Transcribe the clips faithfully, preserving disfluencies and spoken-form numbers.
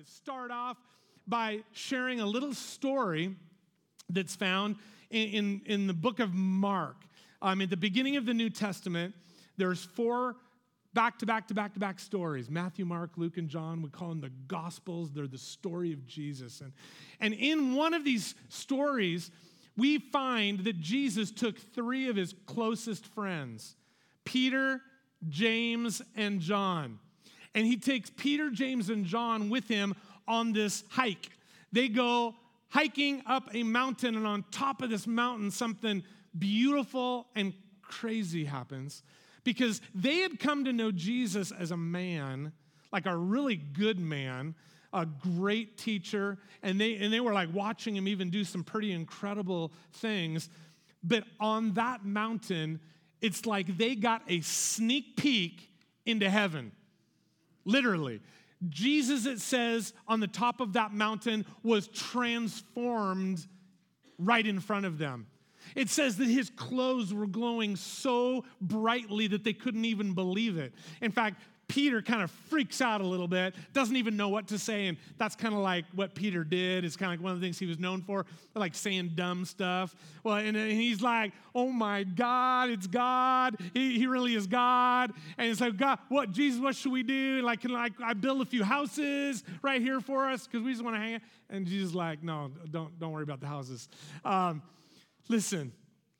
to start off by sharing a little story that's found in, in, in the book of Mark. Um, at the beginning of the New Testament, there's four back-to-back-to-back-to-back stories. Matthew, Mark, Luke, and John. We call them the Gospels. They're the story of Jesus. And, and in one of these stories, we find that Jesus took three of his closest friends, Peter, James, and John. And he takes Peter, James, and John with him on this hike. They go hiking up a mountain, and on top of this mountain, something beautiful and crazy happens because they had come to know Jesus as a man, like a really good man, a great teacher, and they and they were like watching him even do some pretty incredible things. But on that mountain, it's like they got a sneak peek into heaven. Literally. Jesus, it says, on the top of that mountain was transformed right in front of them. It says that his clothes were glowing so brightly that they couldn't even believe it. In fact, Peter kind of freaks out a little bit, doesn't even know what to say, and that's kind of like what Peter did. It's kind of like one of the things he was known for, like saying dumb stuff. Well, and, and he's like, oh my God, it's God. He, he really is God. And it's like, God, what, Jesus, what should we do? Like, can I, I build a few houses right here for us because we just want to hang out? And Jesus is like, no, don't, don't worry about the houses. Um, listen,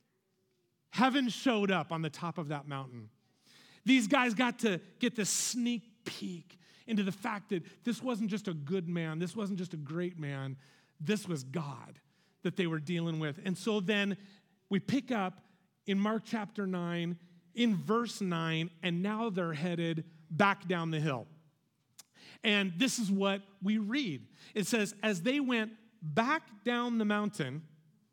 heaven showed up on the top of that mountain. These guys got to get this sneak peek into the fact that this wasn't just a good man. This wasn't just a great man. This was God that they were dealing with. And so then we pick up in Mark chapter nine, in verse nine, and now they're headed back down the hill. And this is what we read. It says, as they went back down the mountain,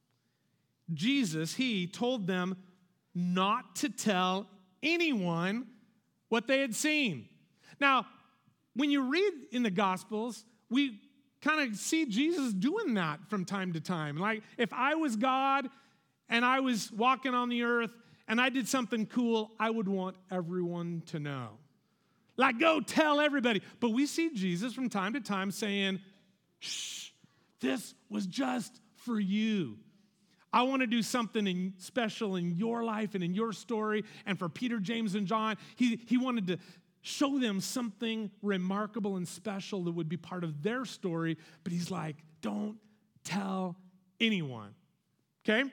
Jesus, he told them not to tell anyone what they had seen. Now, when you read in the Gospels, we kind of see Jesus doing that from time to time. Like, if I was God and I was walking on the earth and I did something cool, I would want everyone to know. Like, go tell everybody. But we see Jesus from time to time saying, shh, this was just for you. I want to do something in, special in your life and in your story. And for Peter, James, and John, he, he wanted to show them something remarkable and special that would be part of their story. But he's like, don't tell anyone, okay?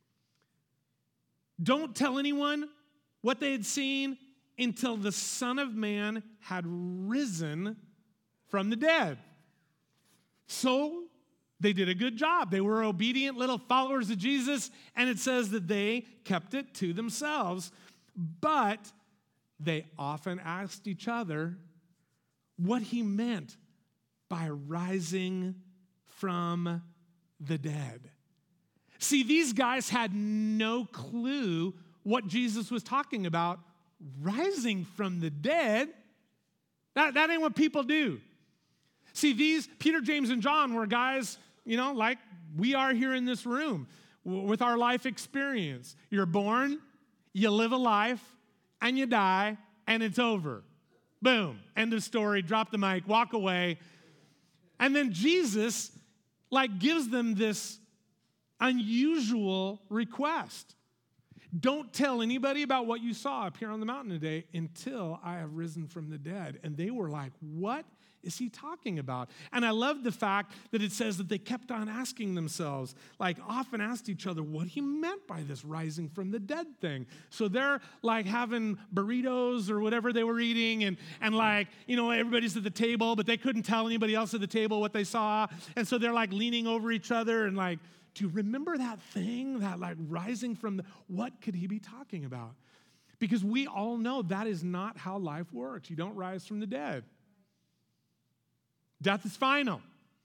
Don't tell anyone what they had seen until the Son of Man had risen from the dead. So they did a good job. They were obedient little followers of Jesus, and it says that they kept it to themselves. But they often asked each other what he meant by rising from the dead. See, these guys had no clue what Jesus was talking about. Rising from the dead? That, that ain't what people do. See, these, Peter, James, and John were guys, you know, like we are here in this room with our life experience. You're born, you live a life, and you die, and it's over. Boom, end of story, drop the mic, walk away. And then Jesus, like, gives them this unusual request. Don't tell anybody about what you saw up here on the mountain today until I have risen from the dead. And they were like, what is he talking about? And I love the fact that it says that they kept on asking themselves, like often asked each other, what he meant by this rising from the dead thing. So they're like having burritos or whatever they were eating, and, and like, you know, everybody's at the table, but they couldn't tell anybody else at the table what they saw. And so they're like leaning over each other and like, do you remember that thing, that like rising from the, what could he be talking about? Because we all know that is not how life works. You don't rise from the dead. Death is final.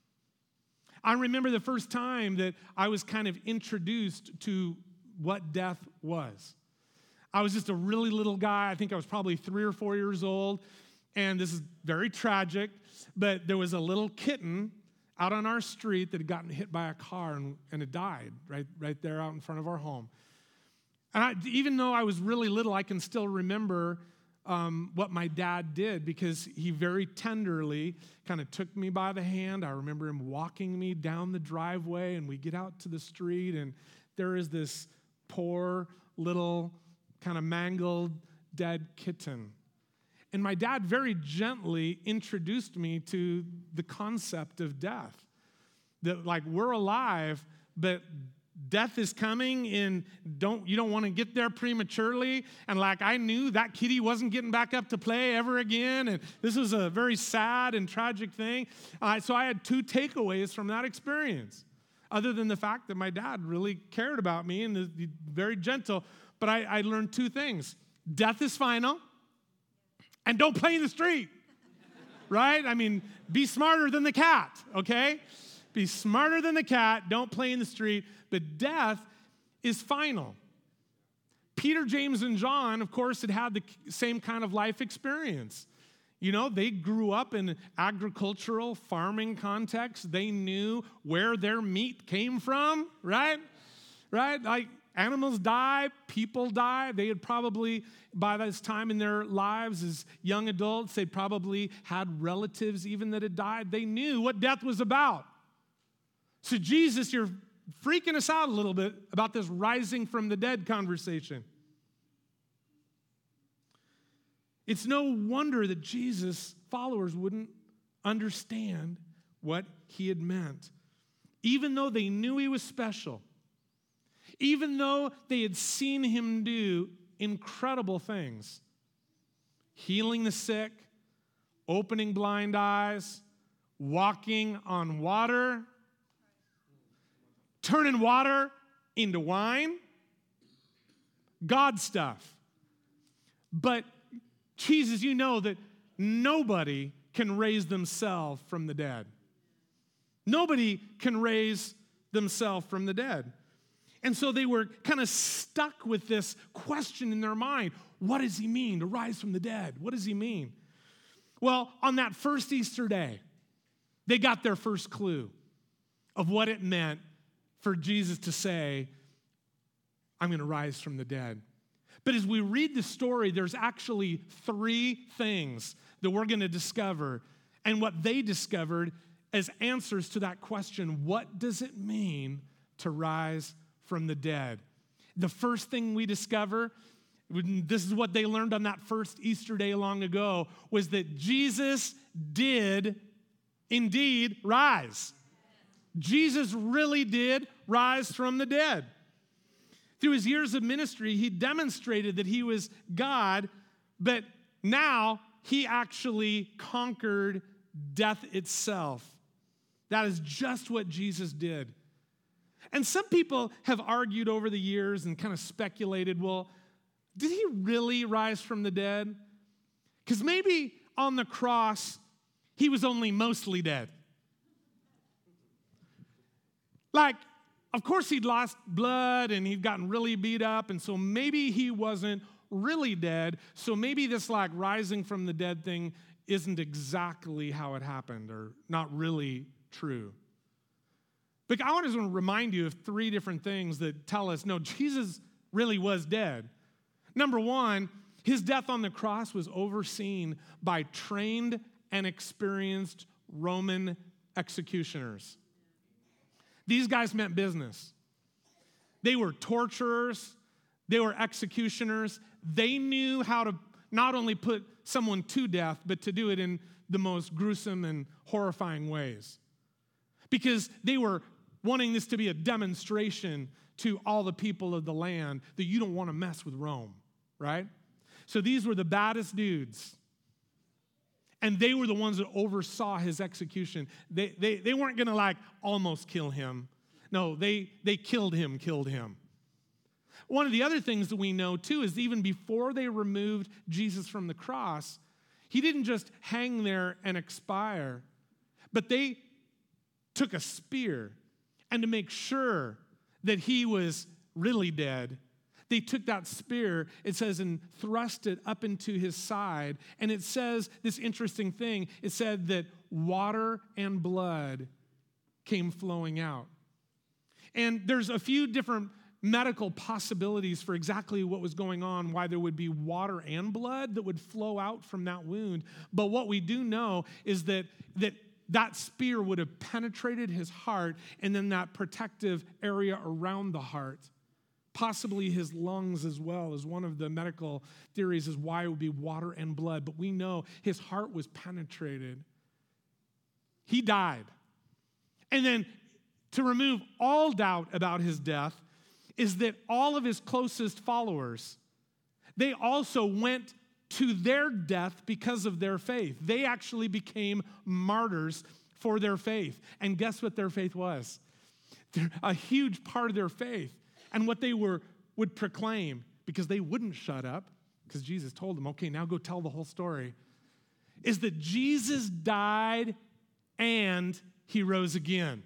I remember the first time that I was kind of introduced to what death was. I was just a really little guy. I think I was probably three or four years old. And this is very tragic, but there was a little kitten out on our street that had gotten hit by a car and, and it died right, right there out in front of our home. And I, even though I was really little, I can still remember um, what my dad did, because he very tenderly kind of took me by the hand. I remember him walking me down the driveway, and we get out to the street, and there is this poor little kind of mangled dead kitten. And my dad very gently introduced me to the concept of death. That, like, we're alive, but death is coming, and don't you don't want to get there prematurely. And like, I knew that kitty wasn't getting back up to play ever again, and this was a very sad and tragic thing. Uh, so I had two takeaways from that experience, other than the fact that my dad really cared about me and is very gentle. But I, I learned two things. Death is final, and don't play in the street, right? I mean, be smarter than the cat, okay? Be smarter than the cat, don't play in the street, but death is final. Peter, James, and John, of course, had had the same kind of life experience. You know, they grew up in agricultural farming context. They knew where their meat came from, right? Right? Like, animals die, people die. They had probably, by this time in their lives as young adults, they probably had relatives even that had died. They knew what death was about. So Jesus, you're freaking us out a little bit about this rising from the dead conversation. It's no wonder that Jesus' followers wouldn't understand what he had meant. Even though they knew he was special, even though they had seen him do incredible things, healing the sick, opening blind eyes, walking on water, turning water into wine, God stuff. But Jesus, you know that nobody can raise themselves from the dead. Nobody can raise themselves from the dead. And so they were kind of stuck with this question in their mind. What does he mean to rise from the dead? What does he mean? Well, on that first Easter day, they got their first clue of what it meant for Jesus to say, I'm going to rise from the dead. But as we read the story, there's actually three things that we're going to discover. And what they discovered as answers to that question, what does it mean to rise from the dead? The first thing we discover, this is what they learned on that first Easter day long ago, was that Jesus did indeed rise. Jesus really did rise from the dead. Through his years of ministry, he demonstrated that he was God, but now he actually conquered death itself. That is just what Jesus did. And some people have argued over the years and kind of speculated, well, did he really rise from the dead? Because maybe on the cross, he was only mostly dead. Like, of course, he'd lost blood and he'd gotten really beat up, and so maybe he wasn't really dead. So maybe this, like, rising from the dead thing isn't exactly how it happened, or not really true. But I want to remind you of three different things that tell us, no, Jesus really was dead. Number one, his death on the cross was overseen by trained and experienced Roman executioners. These guys meant business. They were torturers. They were executioners. They knew how to not only put someone to death, but to do it in the most gruesome and horrifying ways. Because they were wanting this to be a demonstration to all the people of the land that you don't want to mess with Rome, right? So these were the baddest dudes. And they were the ones that oversaw his execution. They, they, they weren't going to, like, almost kill him. No, they, they killed him, killed him. One of the other things that we know, too, is even before they removed Jesus from the cross, he didn't just hang there and expire, but they took a spear, and to make sure that he was really dead, they took that spear, it says, and thrust it up into his side. And it says this interesting thing. It said that water and blood came flowing out. And there's a few different medical possibilities for exactly what was going on, why there would be water and blood that would flow out from that wound. But what we do know is that that, that spear would have penetrated his heart, and then that protective area around the heart, possibly his lungs as well, is one of the medical theories is why it would be water and blood. But we know his heart was penetrated. He died. And then to remove all doubt about his death is that all of his closest followers, they also went to their death because of their faith. They actually became martyrs for their faith. And guess what their faith was? A huge part of their faith and what they were would proclaim, because they wouldn't shut up, because Jesus told them, okay, now go tell the whole story, is that Jesus died and he rose again.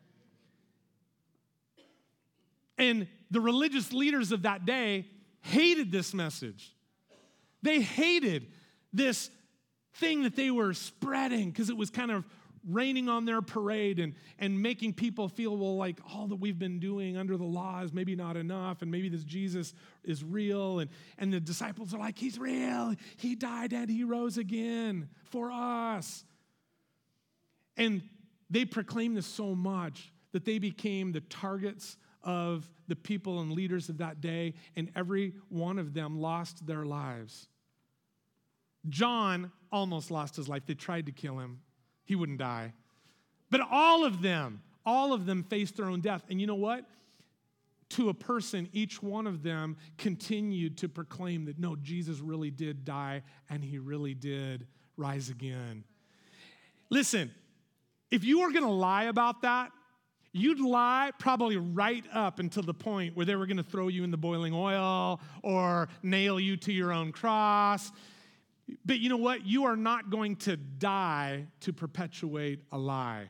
And the religious leaders of that day hated this message. They hated this thing that they were spreading because it was kind of raining on their parade and, and making people feel, well, like all that we've been doing under the law is maybe not enough, and maybe this Jesus is real. And, and the disciples are like, he's real. He died and he rose again for us. And they proclaimed this so much that they became the targets of the people and leaders of that day, and every one of them lost their lives. John almost lost his life. They tried to kill him. He wouldn't die. But all of them, all of them faced their own death. And you know what? To a person, each one of them continued to proclaim that, no, Jesus really did die and he really did rise again. Listen, if you were going to lie about that, you'd lie probably right up until the point where they were going to throw you in the boiling oil or nail you to your own cross. But you know what? You are not going to die to perpetuate a lie.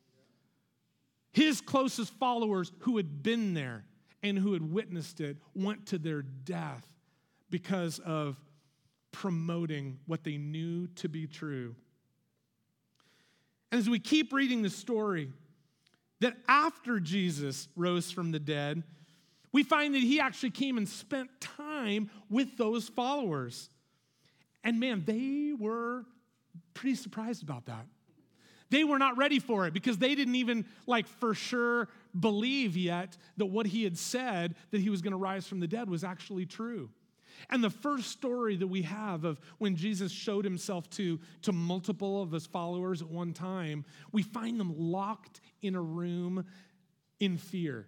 His closest followers who had been there and who had witnessed it went to their death because of promoting what they knew to be true. And as we keep reading the story, that after Jesus rose from the dead, we find that he actually came and spent time with those followers. And man, they were pretty surprised about that. They were not ready for it because they didn't even like for sure believe yet that what he had said, that he was going to rise from the dead, was actually true. And the first story that we have of when Jesus showed himself to, to multiple of his followers at one time, we find them locked in a room in fear.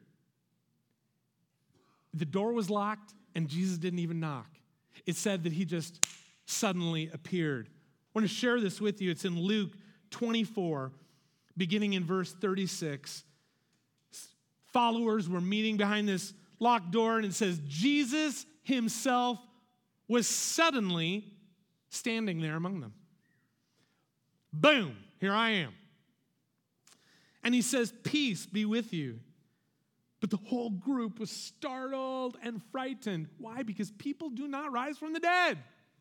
The door was locked and Jesus didn't even knock. It said that he just suddenly appeared. I want to share this with you. It's in Luke twenty-four, beginning in verse thirty-six. Followers were meeting behind this locked door, and it says, Jesus himself was suddenly standing there among them. Boom, here I am. And he says, peace be with you. But the whole group was startled and frightened. Why? Because people do not rise from the dead.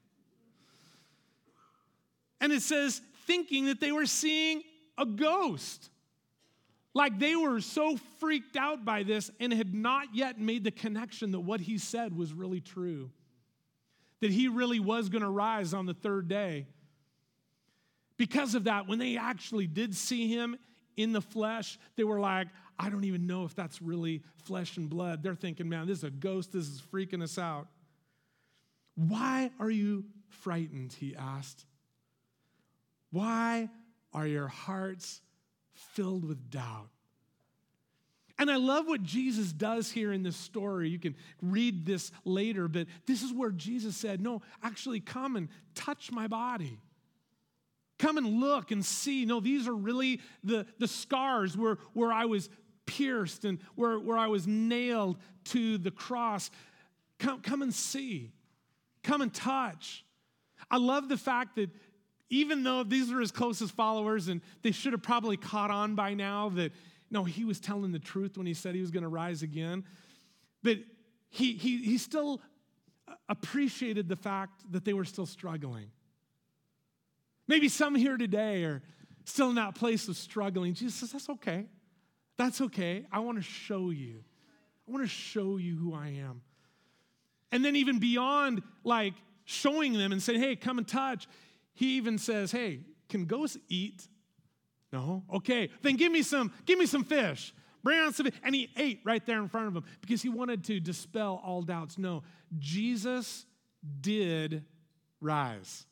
And it says, thinking that they were seeing a ghost. Like they were so freaked out by this and had not yet made the connection that what he said was really true. That he really was going to rise on the third day. Because of that, when they actually did see him in the flesh, they were like, I don't even know if that's really flesh and blood. They're thinking, man, this is a ghost. This is freaking us out. Why are you frightened? He asked. Why are your hearts filled with doubt? And I love what Jesus does here in this story. You can read this later, but this is where Jesus said, no, actually come and touch my body. Come and look and see. No, these are really the, the scars where, where I was pierced and where, where I was nailed to the cross. Come, come and see. Come and touch. I love the fact that even though these are his closest followers and they should have probably caught on by now that, no, he was telling the truth when he said he was going to rise again, but he, he, he still appreciated the fact that they were still struggling. Maybe some here today are still in that place of struggling. Jesus says, that's okay. That's okay. I want to show you. I want to show you who I am. And then even beyond like showing them and saying, hey, come and touch, he even says, hey, can ghosts eat? No? Okay, then give me some, give me some fish. Bring on some fish. And he ate right there in front of him because he wanted to dispel all doubts. No, Jesus did rise.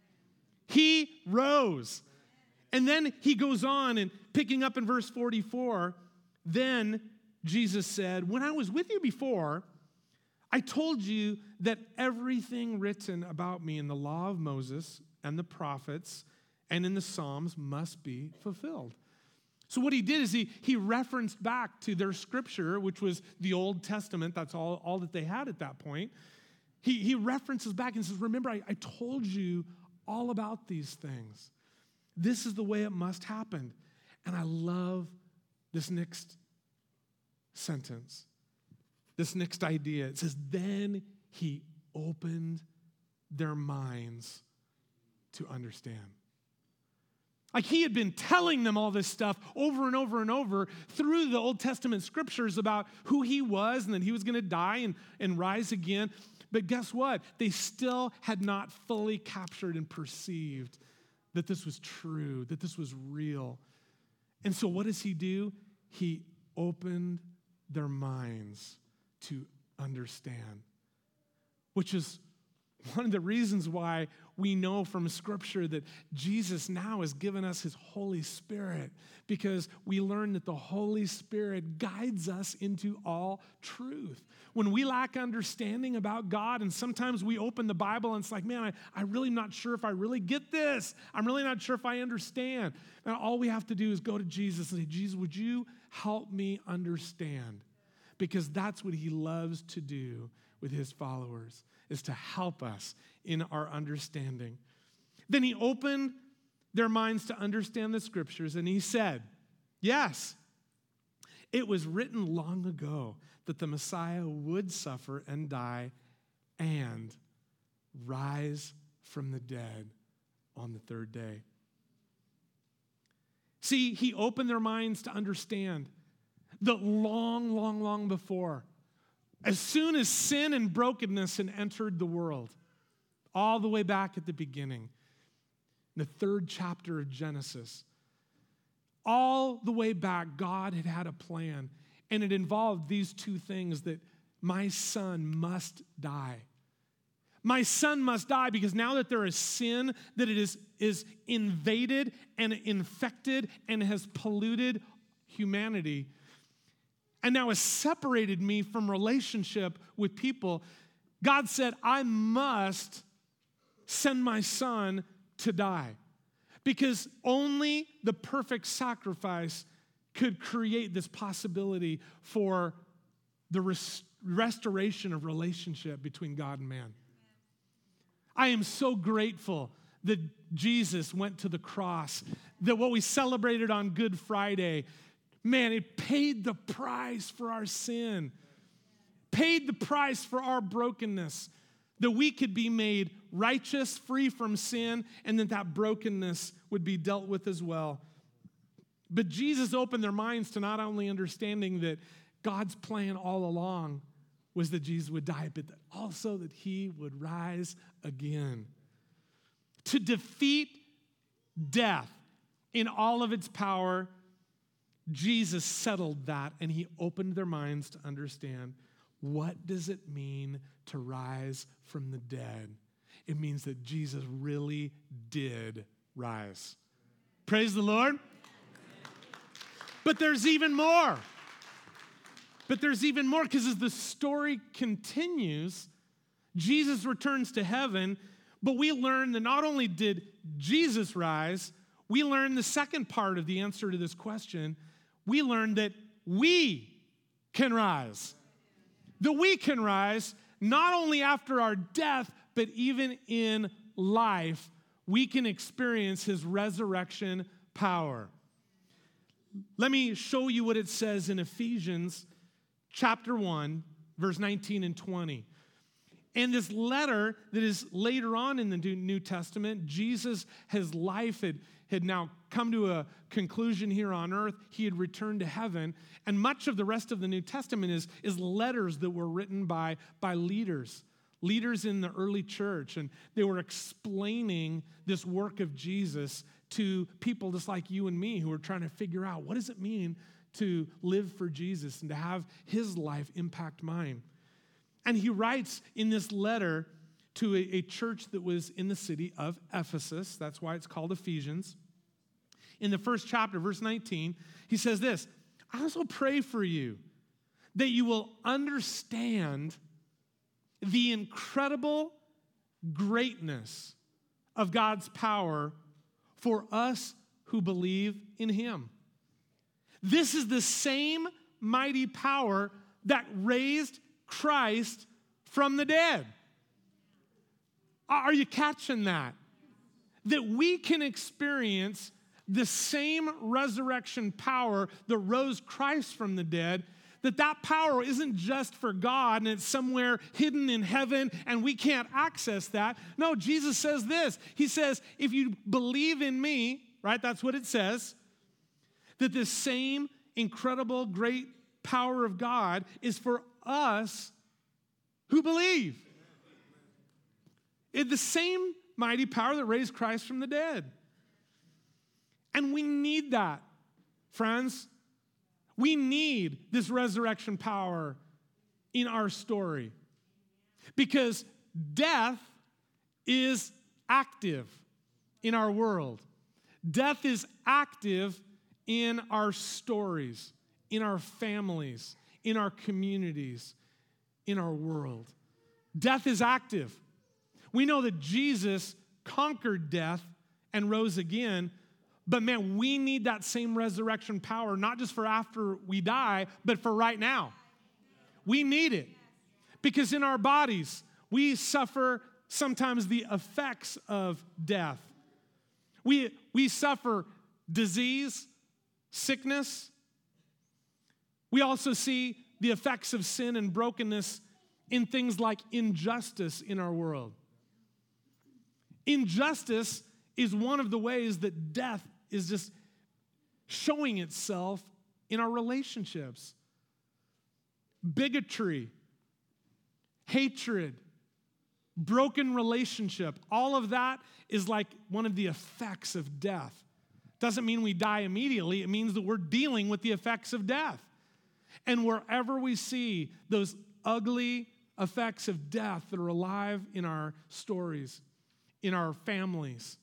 He rose. And then he goes on and picking up in verse forty-four, then Jesus said, when I was with you before, I told you that everything written about me in the law of Moses and the prophets and in the Psalms must be fulfilled. So what he did is he, he referenced back to their scripture, which was the Old Testament. That's all, all that they had at that point. He, he references back and says, remember, I, I told you all about these things. This is the way it must happen. And I love this next sentence, this next idea. It says, then he opened their minds to understand. Like he had been telling them all this stuff over and over and over through the Old Testament scriptures about who he was and that he was going to die and, and rise again. But guess what? They still had not fully captured and perceived that this was true, that this was real. And so what does he do? He opened their minds to understand, which is one of the reasons why we know from Scripture that Jesus now has given us his Holy Spirit, because we learn that the Holy Spirit guides us into all truth. When we lack understanding about God, and sometimes we open the Bible and it's like, man, I, I'm really not sure if I really get this. I'm really not sure if I understand. And all we have to do is go to Jesus and say, Jesus, would you help me understand? Because that's what he loves to do with his followers, is to help us in our understanding. Then he opened their minds to understand the scriptures, and he said, yes, it was written long ago that the Messiah would suffer and die and rise from the dead on the third day. See, he opened their minds to understand that long, long, long before, as soon as sin and brokenness had entered the world, all the way back at the beginning, in the third chapter of Genesis, all the way back, God had had a plan, and it involved these two things: that my son must die. My son must die because now that there is sin, that it is, is invaded and infected and has polluted humanity, and now has separated me from relationship with people, God said, I must send my son to die, because only the perfect sacrifice could create this possibility for the res- restoration of relationship between God and man. I am so grateful that Jesus went to the cross, that what we celebrated on Good Friday, man, it paid the price for our sin, paid the price for our brokenness, that we could be made righteous, free from sin, and that that brokenness would be dealt with as well. But Jesus opened their minds to not only understanding that God's plan all along was that Jesus would die, but that also that he would rise again. To defeat death in all of its power, Jesus settled that, and he opened their minds to understand, what does it mean to rise from the dead? It means that Jesus really did rise. Praise the Lord. But there's even more. But there's even more, because as the story continues, Jesus returns to heaven, but we learn that not only did Jesus rise, we learn the second part of the answer to this question. We learn that we can rise. That we can rise not only after our death, but even in life, we can experience his resurrection power. Let me show you what it says in Ephesians chapter one, verse nineteen and twenty. And this letter that is later on in the New Testament, Jesus, his life had, had now come to a conclusion here on earth. He had returned to heaven. And much of the rest of the New Testament is, is letters that were written by, by leaders, leaders in the early church. And they were explaining this work of Jesus to people just like you and me who are trying to figure out, what does it mean to live for Jesus and to have his life impact mine? And he writes in this letter to a, a church that was in the city of Ephesus. That's why it's called Ephesians. In the first chapter, verse nineteen, he says this, I also pray for you that you will understand the incredible greatness of God's power for us who believe in him. This is the same mighty power that raised Christ from the dead. Are you catching that? That we can experience the same resurrection power that rose Christ from the dead, that that power isn't just for God and it's somewhere hidden in heaven and we can't access that. No, Jesus says this. He says, if you believe in me, right, that's what it says, that this same incredible, great power of God is for us who believe. It's the same mighty power that raised Christ from the dead. And we need that, friends. We need this resurrection power in our story because death is active in our world. Death is active in our stories, in our families, in our communities, in our world. Death is active. We know that Jesus conquered death and rose again, but man, we need that same resurrection power, not just for after we die, but for right now. We need it because in our bodies, we suffer sometimes the effects of death. We, we suffer disease, sickness. We also see the effects of sin and brokenness in things like injustice in our world. Injustice is one of the ways that death is just showing itself in our relationships. Bigotry, hatred, broken relationship, all of that is like one of the effects of death. Doesn't mean we die immediately. It means that we're dealing with the effects of death. And wherever we see those ugly effects of death that are alive in our stories, in our families,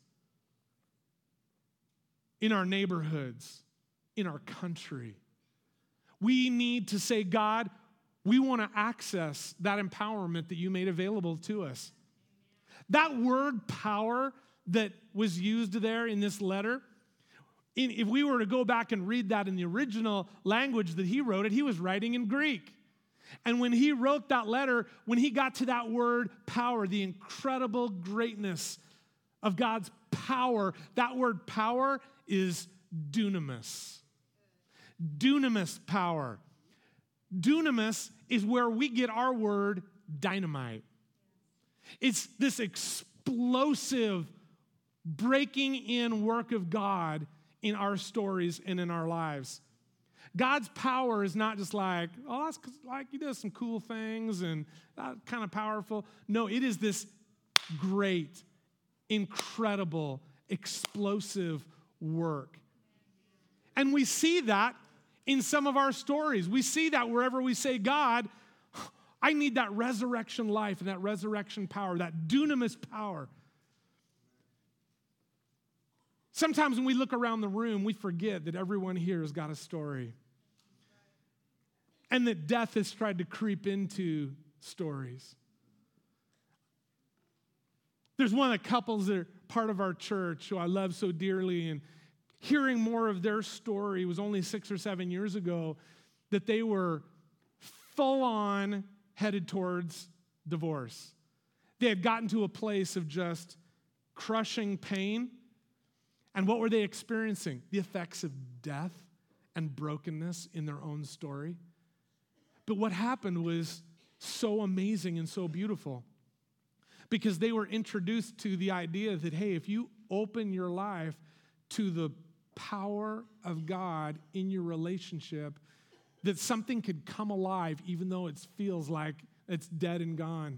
in our neighborhoods, in our country, we need to say, God, we want to access that empowerment that you made available to us. That word power that was used there in this letter, in, if we were to go back and read that in the original language that he wrote it, he was writing in Greek. And when he wrote that letter, when he got to that word power, the incredible greatness of God's power, that word power is dunamis. Dunamis power. Dunamis is where we get our word dynamite. It's this explosive breaking in work of God in our stories and in our lives. God's power is not just like, oh, that's like he does some cool things and uh, kind of powerful. No, it is this great, incredible, explosive work. And we see that in some of our stories. We see that wherever we say, God, I need that resurrection life and that resurrection power, that dunamis power. Sometimes when we look around the room, we forget that everyone here has got a story. And that death has tried to creep into stories. There's one of the couples that are part of our church who I love so dearly, and hearing more of their story, it was only six or seven years ago that they were full on headed towards divorce. They had gotten to a place of just crushing pain. And what were they experiencing? The effects of death and brokenness in their own story. But what happened was so amazing and so beautiful. because they were introduced to the idea that, hey, if you open your life to the power of God in your relationship, that something could come alive even though it feels like it's dead and gone.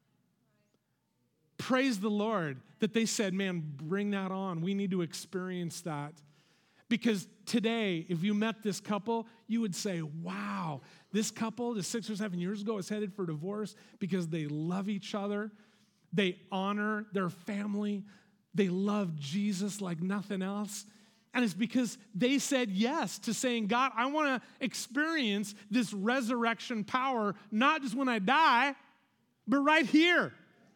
Praise the Lord that they said, man, bring that on. We need to experience that. Because today, if you met this couple, you would say, wow, this couple just six or seven years ago is headed for divorce because they love each other. They honor their family. They love Jesus like nothing else. And it's because they said yes to saying, God, I want to experience this resurrection power, not just when I die, but right here.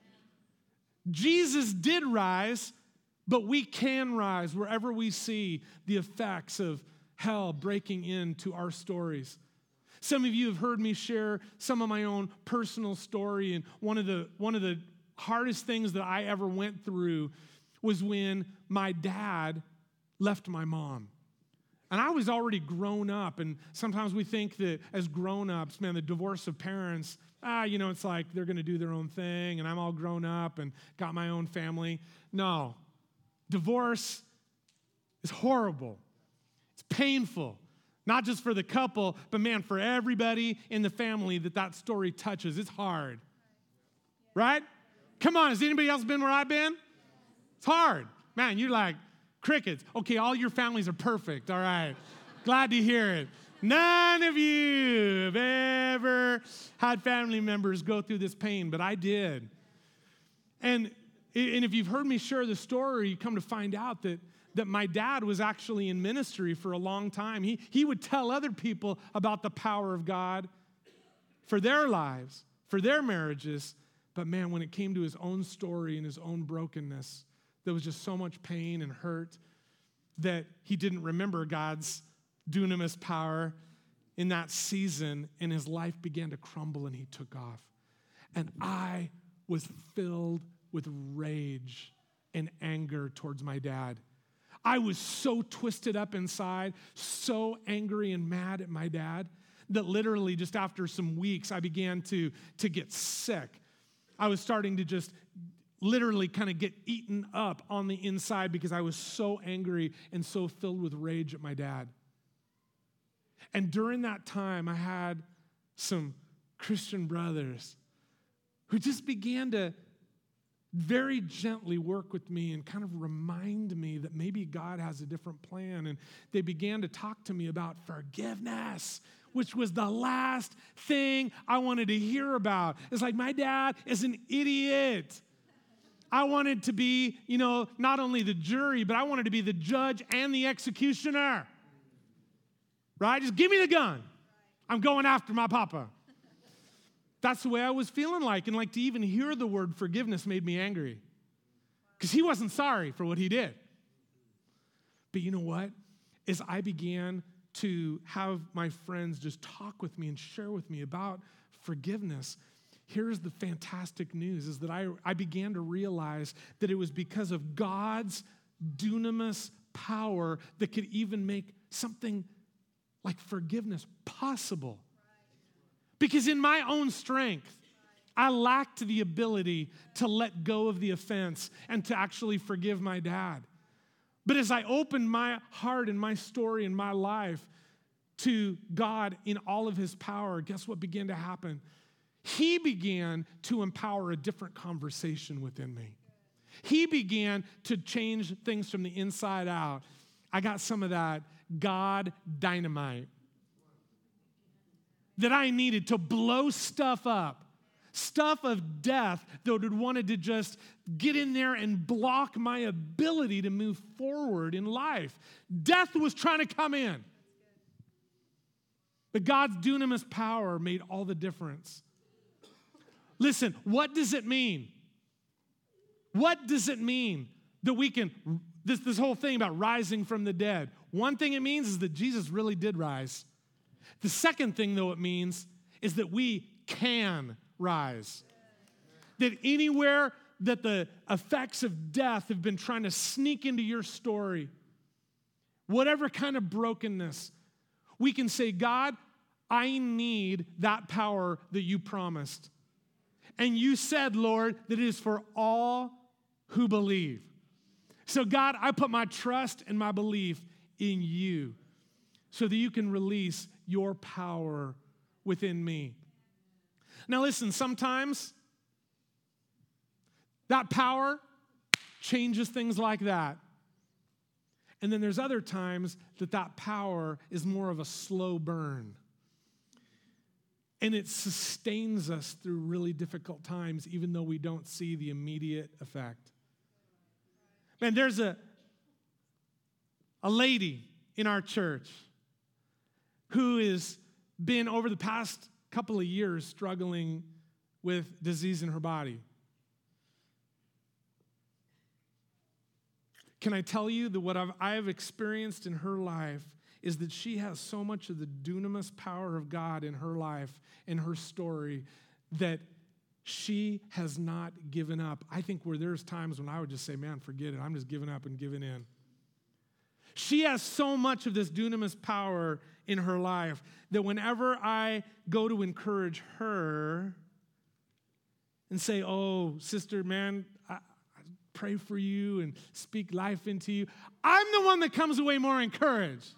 Jesus did rise, but we can rise wherever we see the effects of hell breaking into our stories. Some of you have heard me share some of my own personal story, and one of the, one of the hardest things that I ever went through was when my dad left my mom. And I was already grown up, and sometimes we think that as grown-ups, man, the divorce of parents, ah, you know, it's like they're going to do their own thing, and I'm all grown up and got my own family. No. Divorce is horrible. It's painful, not just for the couple, but, man, for everybody in the family that that story touches. It's hard. Right? Come on, has anybody else been where I've been? It's hard. Man, you're like, crickets. Okay, all your families are perfect. All right. Glad to hear it. None of you have ever had family members go through this pain, but I did. And, and if you've heard me share the story, you come to find out that, that my dad was actually in ministry for a long time. He, he would tell other people about the power of God for their lives, for their marriages. But man, when it came to his own story and his own brokenness, there was just so much pain and hurt that he didn't remember God's dunamis power in that season, and his life began to crumble and he took off. And I was filled with rage and anger towards my dad. I was so twisted up inside, so angry and mad at my dad, that literally just after some weeks, I began to, to get sick. I was starting to just literally kind of get eaten up on the inside because I was so angry and so filled with rage at my dad. And during that time, I had some Christian brothers who just began to very gently work with me and kind of remind me that maybe God has a different plan. And they began to talk to me about forgiveness, which was the last thing I wanted to hear about. It's like, my dad is an idiot. I wanted to be, you know, not only the jury, but I wanted to be the judge and the executioner. Right? Just give me the gun. I'm going after my papa. That's the way I was feeling like. And like to even hear the word forgiveness made me angry. Because he wasn't sorry for what he did. But you know what? As I began to have my friends just talk with me and share with me about forgiveness, here's the fantastic news, is that I, I began to realize that it was because of God's dunamis power that could even make something like forgiveness possible. Because in my own strength, I lacked the ability to let go of the offense and to actually forgive my dad. But as I opened my heart and my story and my life to God in all of his power, guess what began to happen? He began to empower a different conversation within me. He began to change things from the inside out. I got some of that God dynamite that I needed to blow stuff up, stuff of death that had wanted to just get in there and block my ability to move forward in life. Death was trying to come in. But God's dunamis power made all the difference. Listen, what does it mean? What does it mean that we can, this, this whole thing about rising from the dead? One thing it means is that Jesus really did rise. The second thing, though, it means is that we can rise. That anywhere that the effects of death have been trying to sneak into your story, whatever kind of brokenness, we can say, God, I need that power that you promised. And you said, Lord, that it is for all who believe. So God, I put my trust and my belief in you so that you can release your power within me. Now listen, sometimes that power changes things like that. And then there's other times that that power is more of a slow burn. And it sustains us through really difficult times, even though we don't see the immediate effect. Man, there's a, a lady in our church who has been, over the past couple of years, struggling with disease in her body. Can I tell you that what I've, I've experienced in her life is that she has so much of the dunamis power of God in her life, in her story, that she has not given up. I think where there's times when I would just say, man, forget it. I'm just giving up and giving in. She has so much of this dunamis power in her life that whenever I go to encourage her and say, oh, sister, man, I, I pray for you and speak life into you, I'm the one that comes away more encouraged.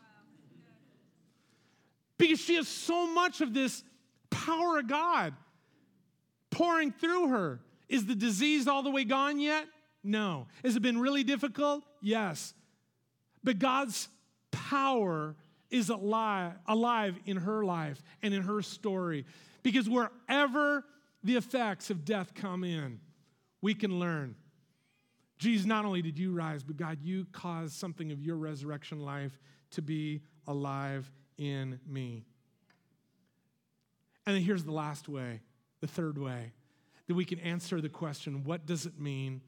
Because she has so much of this power of God pouring through her. Is the disease all the way gone yet? No. Has it been really difficult? Yes. But God's power is alive, alive in her life and in her story. Because wherever the effects of death come in, we can learn. Jesus, not only did you rise, but God, you caused something of your resurrection life to be alive in me. And then here's the last way, the third way, that we can answer the question, what does it mean?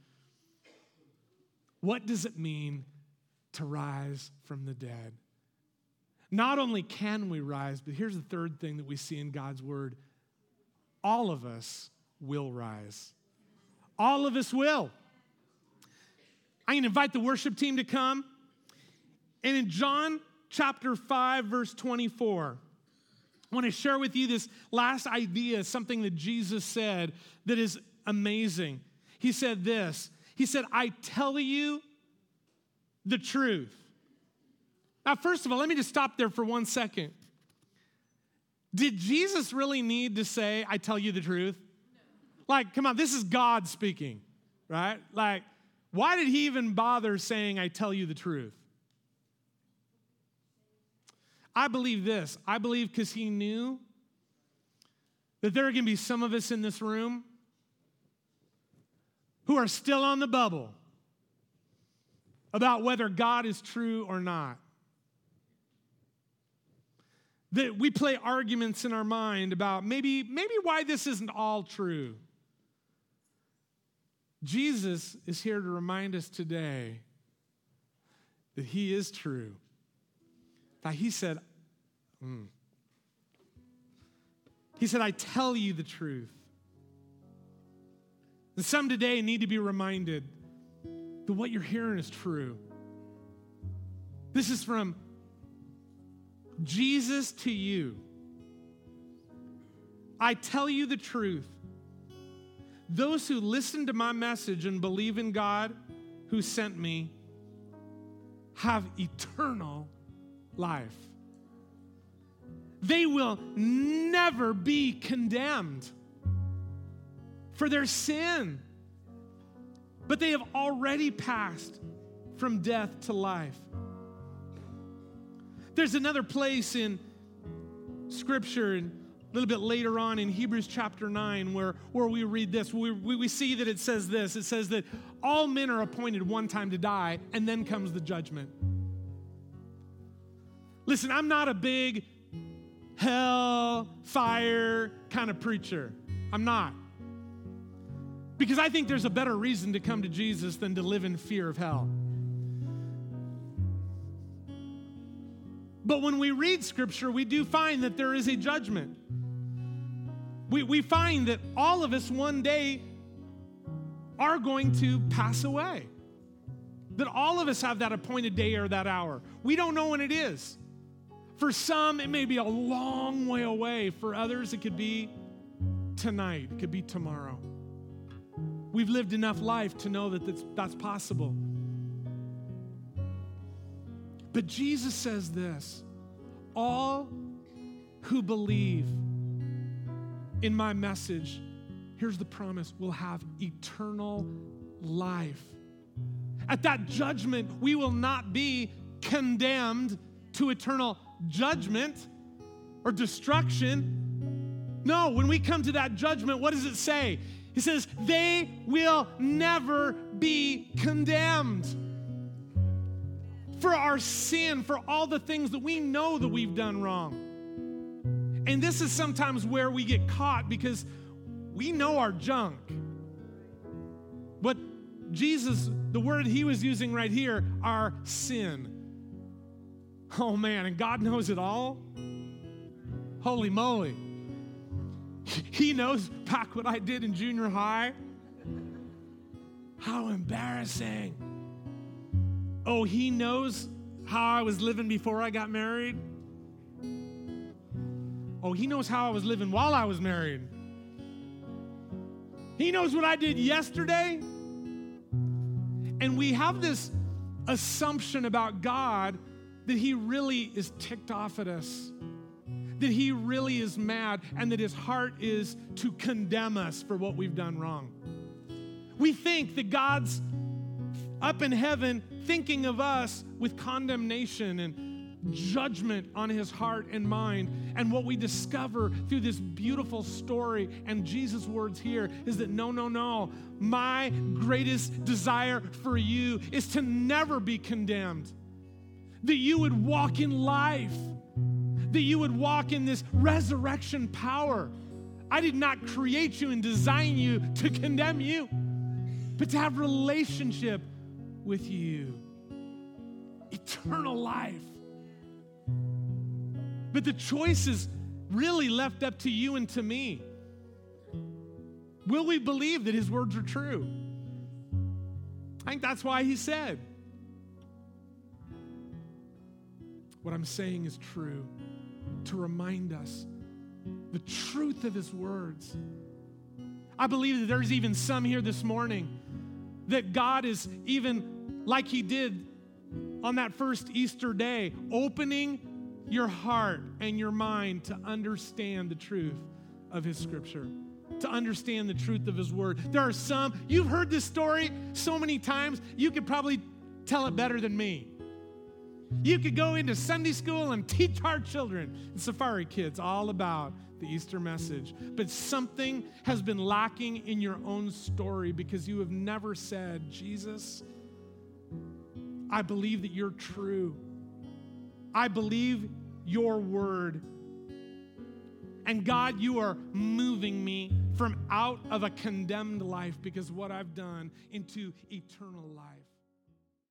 What does it mean to rise from the dead? Not only can we rise, but here's the third thing that we see in God's word. All of us will rise. All of us will. I'm going to invite the worship team to come. And in John chapter five, verse twenty-four, I want to share with you this last idea, something that Jesus said that is amazing. He said this. He said, I tell you the truth. Now, first of all, let me just stop there for one second. Did Jesus really need to say, I tell you the truth? No. Like, come on, this is God speaking, right? Like, why did he even bother saying, I tell you the truth? I believe this. I believe because he knew that there are going to be some of us in this room who are still on the bubble about whether God is true or not. That we play arguments in our mind about maybe, maybe why this isn't all true. Jesus is here to remind us today that he is true. That he said, mm, he said, I tell you the truth. And some today need to be reminded that what you're hearing is true. This is from Jesus to you. I tell you the truth. Those who listen to my message and believe in God who sent me have eternal life. They will never be condemned for their sin, but they have already passed from death to life. There's another place in Scripture, and a little bit later on in Hebrews chapter nine, where, where we read this. We, we, we see that it says this. It says that all men are appointed one time to die, and then comes the judgment. Listen, I'm not a big hell, fire kind of preacher. I'm not. Because I think there's a better reason to come to Jesus than to live in fear of hell. But when we read Scripture, we do find that there is a judgment. We, we find that all of us one day are going to pass away. That all of us have that appointed day or that hour. We don't know when it is. For some, it may be a long way away. For others, it could be tonight. It could be tomorrow. we've lived enough life to know that that's, that's possible. But Jesus says this, all who believe in my message, here's the promise, will have eternal life. At that judgment, we will not be condemned to eternal judgment or destruction. No, when we come to that judgment, what does it say? It says, they will never be condemned for our sin, for all the things that we know that we've done wrong. And this is sometimes where we get caught because we know our junk. What Jesus, the word he was using right here, our sin. Oh man, and God knows it all? Holy moly. He knows back what I did in junior high. How embarrassing. Oh, he knows how I was living before I got married. Oh, he knows how I was living while I was married. He knows what I did yesterday. And we have this assumption about God that he really is ticked off at us, that he really is mad, and that his heart is to condemn us for what we've done wrong. We think that God's up in heaven thinking of us with condemnation and judgment on his heart and mind. And what we discover through this beautiful story and Jesus' words here is that no, no, no. My greatest desire for you is to never be condemned. That you would walk in life. That you would walk in this resurrection power. I did not create you and design you to condemn you, but to have relationship with you. Eternal life. But the choice is really left up to you and to me. Will we believe that his words are true? I think that's why he said, what I'm saying is true, to remind us the truth of his words. I believe that there's even some here this morning that God is even like he did on that first Easter day, opening your heart and your mind to understand the truth of his scripture, to understand the truth of his word. There are some, you've heard this story so many times, you could probably tell it better than me. You could go into Sunday school and teach our children and Safari kids all about the Easter message. But something has been lacking in your own story because you have never said, Jesus, I believe that you're true. I believe your word. And God, you are moving me from out of a condemned life because what I've done into eternal life.